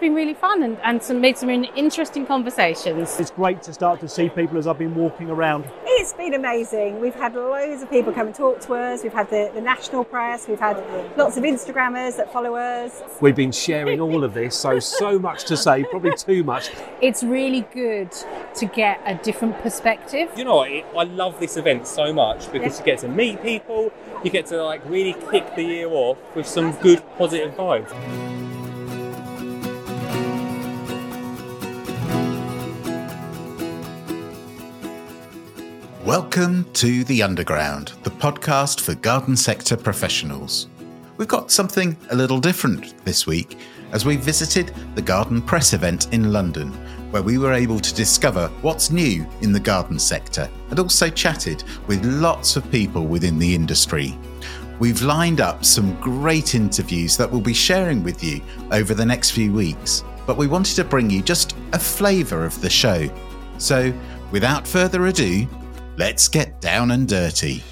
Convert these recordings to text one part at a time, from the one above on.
been really fun and made some really interesting conversations. It's great to start to see people as I've been walking around. It's been amazing. We've had loads of people come and talk to us. We've had the national press. We've had lots of Instagrammers that follow us. We've been sharing all of this, so much to say, probably too much. It's really good to get a different perspective. You know what, I love this event so much because you get to meet people, you get to like really kick the year off with some good positive vibes. Welcome to The Underground, the podcast for garden sector professionals. We've got something a little different this week as we visited the Garden Press event in London, where we were able to discover what's new in the garden sector and also chatted with lots of people within the industry. We've lined up some great interviews that we'll be sharing with you over the next few weeks, but we wanted to bring you just a flavour of the show. So, without further ado, let's get down and dirty.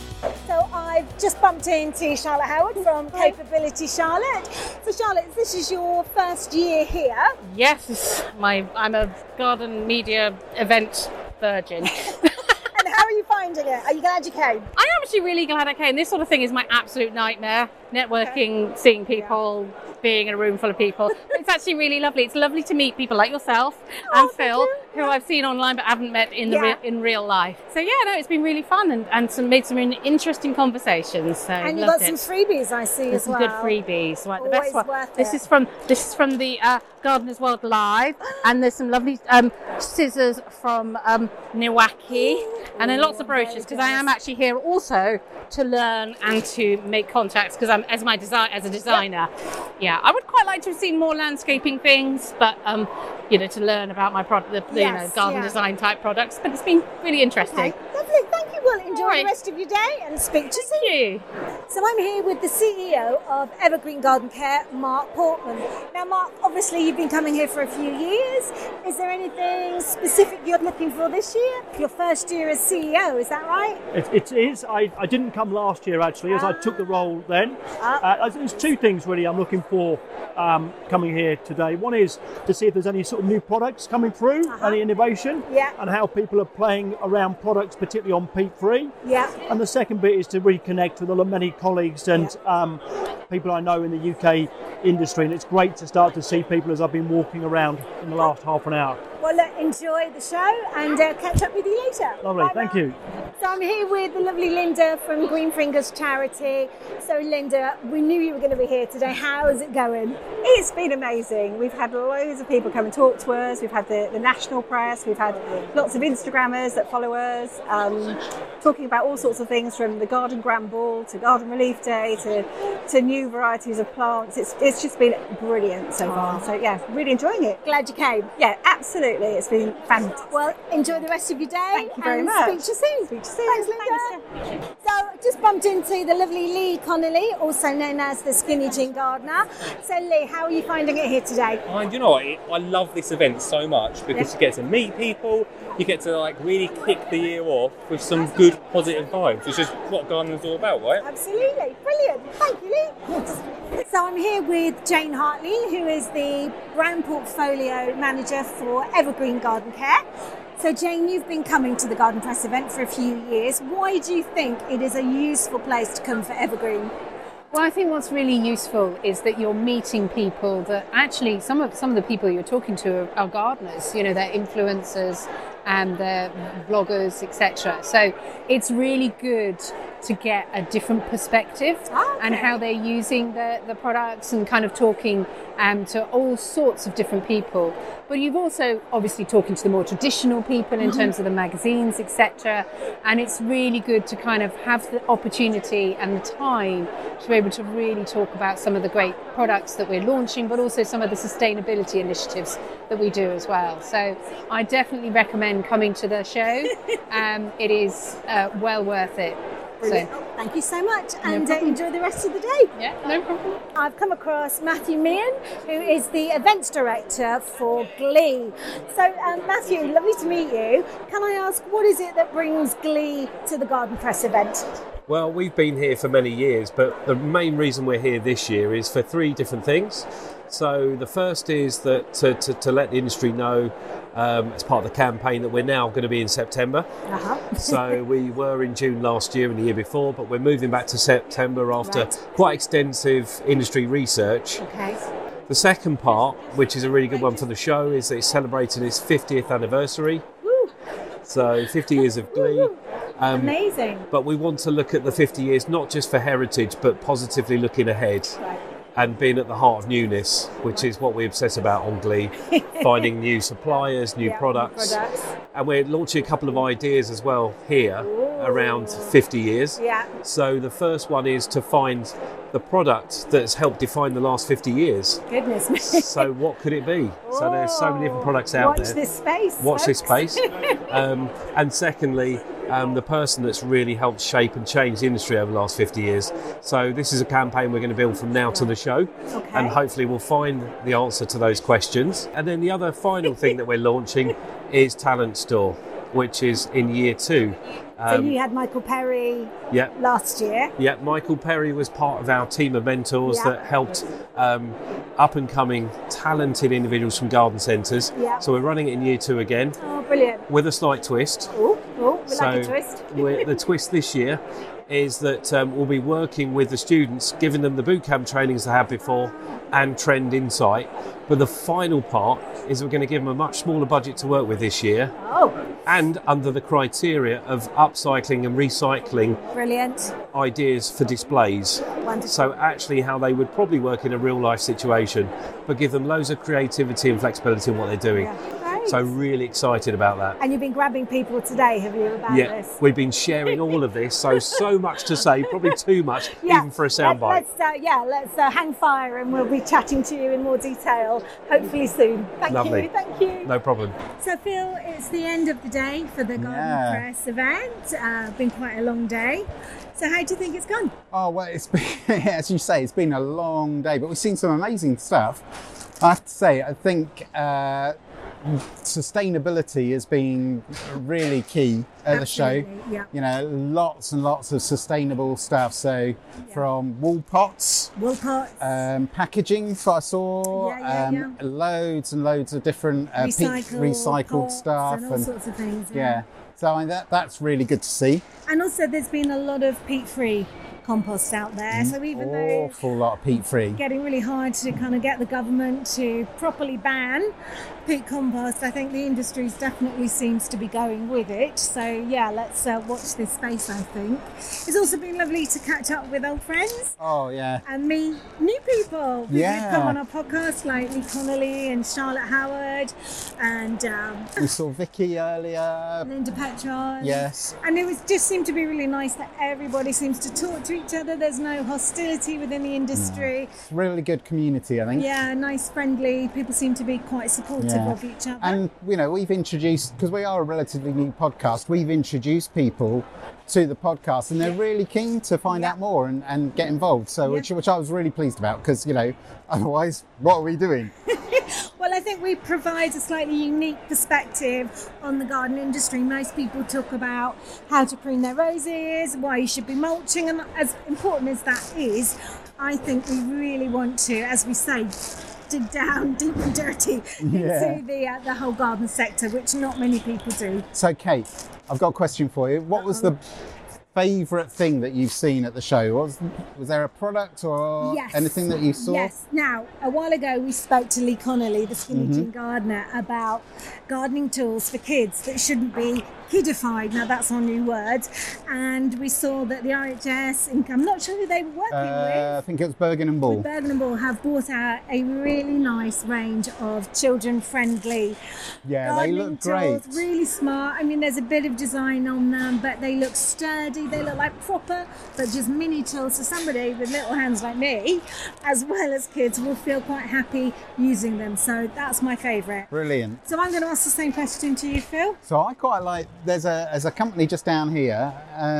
So I've just bumped into Charlotte Howard from Capability Charlotte. So Charlotte, this is your first year here. Yes, I'm a garden media event virgin. And how are you finding it? Are you glad you came? I am actually really glad I came. This sort of thing is my absolute nightmare. Networking, seeing people, being in a room full of people. It's actually really lovely. It's lovely to meet people like yourself and Phil, who I've seen online but haven't met in real life. So yeah, no, it's been really fun and made some really interesting conversations. So and you've got some freebies, I see, There's as well. some good freebies. Right, the Always best one. worth This is from the Gardeners World Live, and there's some lovely scissors from Niwaki, and then lots of brochures because I am actually here also to learn and to make contacts because I'm as a designer. Yeah, I would quite like to have seen more landscaping things, but to learn about my product, garden design type products. But it's been really interesting. Okay, lovely. Thank you. Well, enjoy the rest of your day and speak to you soon. Thank you. So I'm here with the CEO of Evergreen Garden Care, Mark Portman. Now, Mark, obviously you've been coming here for a few years. Is there anything specific you're looking for this year? Your first year as CEO, is that right? It is. I didn't come last year actually, as I took the role then. There's two things really I'm looking for coming here today. One is to see if there's any sort of new products coming through, any innovation, and how people are playing around products, particularly on peat-free. Yeah. And the second bit is to reconnect with the many colleagues and people I know in the UK industry, and it's great to start to see people as I've been walking around in the last half an hour. Well, look, enjoy the show and catch up with you later. Lovely, Bye, thank Mark. you. So I'm here with the lovely Linda from Green Fingers Charity. So Linda, we knew you were going to be here today. How is it going? It's been amazing. We've had loads of people come and talk to us. We've had the national press. We've had lots of Instagrammers that follow us, talking about all sorts of things from the Garden Grand Ball to Garden Relief Day to new varieties of plants. It's just been brilliant so far. So yeah, really enjoying it. Glad you came. Yeah, absolutely. It's been fantastic. Well, enjoy the rest of your day. Thank you very much. Speak to you soon. Speak to you soon. Thanks, Linda. So, just bumped into the lovely Lee Connolly, also known as the Skinny Jean Gardener. So, Lee, how are you finding it here today? You know what, I love this event so much because you get to meet people, you get to like really kick the year off with some good positive vibes, which is what gardening's all about, right? Absolutely. Brilliant. Thank you, Lee. Yes. So I'm here with Jane Hartley, who is the brand portfolio manager for Evergreen Garden Care. So Jane, you've been coming to the Garden Press event for a few years. Why do you think it is a useful place to come for Evergreen? Well, I think what's really useful is that you're meeting people that actually some of the people you're talking to are gardeners. You know, they're influencers and they're bloggers, etc. So it's really good to get a different perspective and how they're using the products and kind of talking to all sorts of different people. But you've also obviously talking to the more traditional people in terms of the magazines, etc. And it's really good to kind of have the opportunity and the time to be able to really talk about some of the great products that we're launching, but also some of the sustainability initiatives that we do as well. So I definitely recommend coming to the show. It is well worth it. Brilliant. So, thank you so much, and enjoy the rest of the day. Yeah, no problem. I've come across Matthew Meehan, who is the events director for Glee. So, Matthew, lovely to meet you. Can I ask, what is it that brings Glee to the Garden Press event? Well, we've been here for many years, but the main reason we're here this year is for three different things. So the first is that to let the industry know, as part of the campaign, that we're now going to be in September. So we were in June last year and the year before, but we're moving back to September after quite extensive industry research. Okay. The second part, which is a really good one for the show, is that it's celebrating its 50th anniversary. Woo. So 50 years of Glee. Amazing. But we want to look at the 50 years, not just for heritage, but positively looking ahead. Right. And being at the heart of newness, which is what we obsess about on Glee, finding new suppliers, new products. And we're launching a couple of ideas as well here around 50 years. Yeah. So the first one is to find the product that's helped define the last 50 years. Goodness me. So what could it be? So there's so many different products out there. Watch this space. Watch this folks. space. And secondly, the person that's really helped shape and change the industry over the last 50 years. So this is a campaign we're going to build from now to the show. Okay. And hopefully we'll find the answer to those questions. And then the other final thing that we're launching is Talent Store, which is in year 2. So you had Michael Perry last year. Yeah, Michael Perry was part of our team of mentors that helped up and coming talented individuals from garden centres. Yeah. So we're running it in year 2 again. Oh, brilliant. With a slight twist. We like a twist. The twist this year is that we'll be working with the students, giving them the bootcamp trainings they had before and trend insight. But the final part is we're going to give them a much smaller budget to work with this year. Oh. And under the criteria of upcycling and recycling Brilliant. ideas for displays. Wonderful. So actually how they would probably work in a real life situation, but give them loads of creativity and flexibility in what they're doing. Yeah. So really excited about that. And you've been grabbing people today, have you, about this? We've been sharing all of this, so much to say, probably too much, even for a soundbite. Let's hang fire and we'll be chatting to you in more detail, hopefully soon. Thank you. No problem. So Phil, it's the end of the day for the Garden Press event. Been quite a long day. So how do you think it's gone? Oh, well, it's been, as you say, it's been a long day, but we've seen some amazing stuff. I have to say, I think sustainability has been really key at the show. Yeah. You know, lots and lots of sustainable stuff. So from wool pots, packaging, I saw, loads and loads of different recycled stuff and all sorts of things. Yeah. So I mean, that's really good to see. And also, there's been a lot of peat-free compost out there. So even though awful lot of peat-free, getting really hard to kind of get the government to properly ban peat compost, I think the industry definitely seems to be going with it. So yeah, let's watch this space, I think. It's also been lovely to catch up with old friends. Oh yeah. And meet new people who've Yeah. come on our podcast, like Lee Connolly and Charlotte Howard, and We saw Vicky earlier. Linda Petron. Yes. And it just seemed to be really nice that everybody seems to talk to each other. There's no hostility within the industry. It's a really good community, I think. Yeah, nice, friendly. People seem to be quite supportive of each other. And, you know, we've introduced, because we are a relatively new podcast, we've introduced people to the podcast and they're really keen to find out more and get involved. So, which I was really pleased about, because, you know, otherwise, what are we doing? Well, I think we provide a slightly unique perspective on the garden industry. Most people talk about how to prune their roses, why you should be mulching, and as important as that is, I think we really want to, as we say, dig down deep and dirty into the whole garden sector, which not many people do. So, Kate, I've got a question for you. What was the favourite thing that you've seen at the show? Was there a product or anything that you saw? Yes. Now, a while ago we spoke to Lee Connolly, the Skinny Jean gardener, about gardening tools for kids that shouldn't be kidified. Now that's our new word. And we saw that the RHS, I'm not sure who they were working with. I think it was Bergen & Ball. Bergen & Ball have brought out a really nice range of children-friendly they look great. Tools, really smart. I mean, there's a bit of design on them, but they look sturdy. They look like proper, but just mini tools. So somebody with little hands like me, as well as kids, will feel quite happy using them. So that's my favourite. Brilliant. So I'm going to ask the same question to you, Phil. So I quite like, there's a company just down here,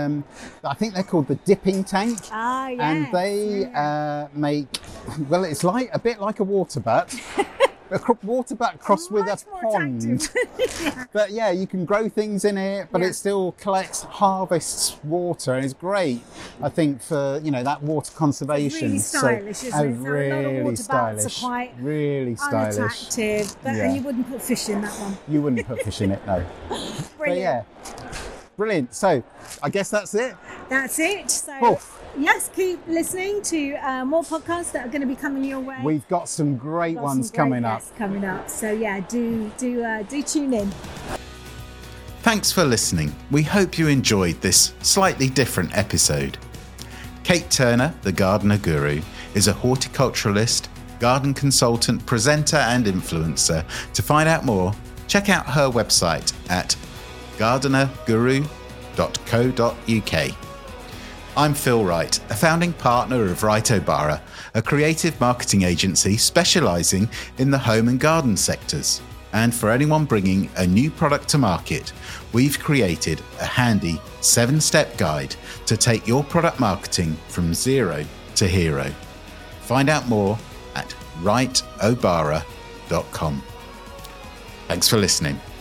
I think they're called the Dipping Tank. Ah, yes. And they make, well, it's like a bit like a water butt, water butt crossed with a pond. But yeah, you can grow things in it, but it still harvests water, and it's great, I think, for that water conservation. It's really stylish, isn't it? So really a lot of water stylish. butts are quite really stylish. unattractive, and you wouldn't put fish in that one. You wouldn't put fish in it, no. Brilliant. But yeah, brilliant. So I guess that's it. That's it. So yes, keep listening to more podcasts that are going to be coming your way. We've got some great ones coming up. So yeah, do tune in. Thanks for listening. We hope you enjoyed this slightly different episode. Kate Turner, the Gardener Guru, is a horticulturalist, garden consultant, presenter and influencer. To find out more, check out her website at gardenerguru.co.uk. I'm Phil Wright, a founding partner of Wright O'Bara, a creative marketing agency specialising in the home and garden sectors. And for anyone bringing a new product to market, we've created a handy 7-step guide to take your product marketing from zero to hero. Find out more at wrightobara.com. Thanks for listening.